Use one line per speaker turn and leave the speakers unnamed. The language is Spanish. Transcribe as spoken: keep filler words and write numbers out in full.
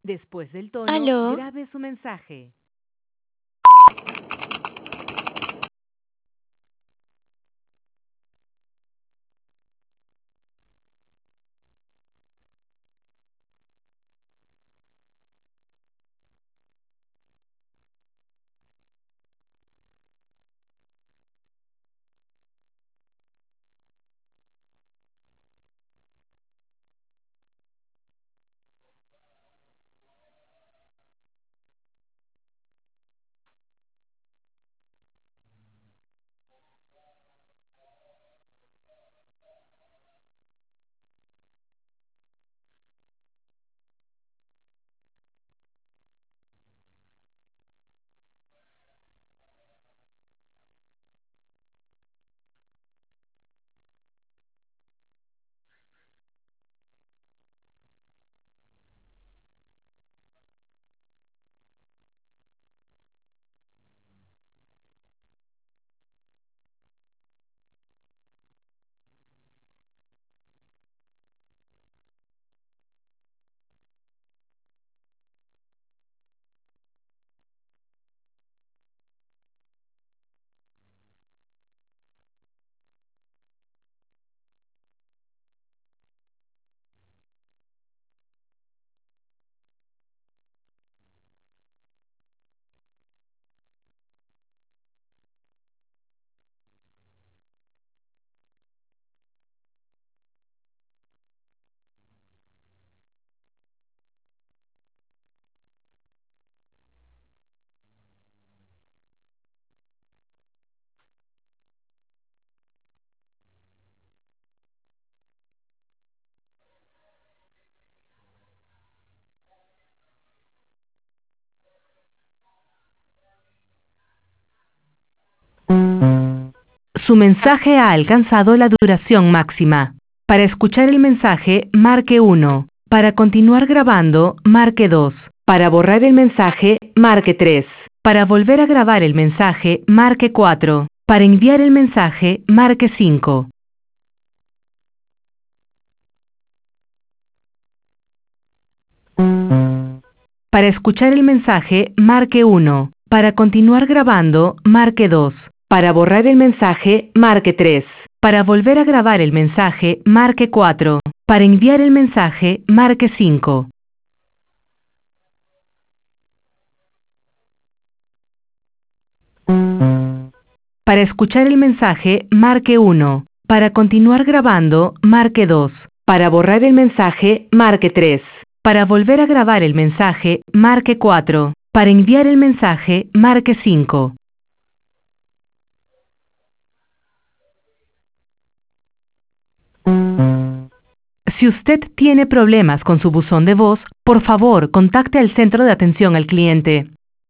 Después del tono,
¿Aló?
grabe su mensaje. Su mensaje ha alcanzado la duración máxima. Para escuchar el mensaje, marque uno. Para continuar grabando, marque dos. Para borrar el mensaje, marque tres. Para volver a grabar el mensaje, marque cuatro. Para enviar el mensaje, marque cinco. Para escuchar el mensaje, marque uno. Para continuar grabando, marque dos. Para borrar el mensaje, marque tres. Para volver a grabar el mensaje, marque cuatro. Para enviar el mensaje, marque cinco. Para escuchar el mensaje, marque uno. Para continuar grabando, marque dos. Para borrar el mensaje, marque tres. Para volver a grabar el mensaje, marque cuatro. Para enviar el mensaje, marque cinco. Si usted tiene problemas con su buzón de voz, por favor, contacte al centro de atención al cliente.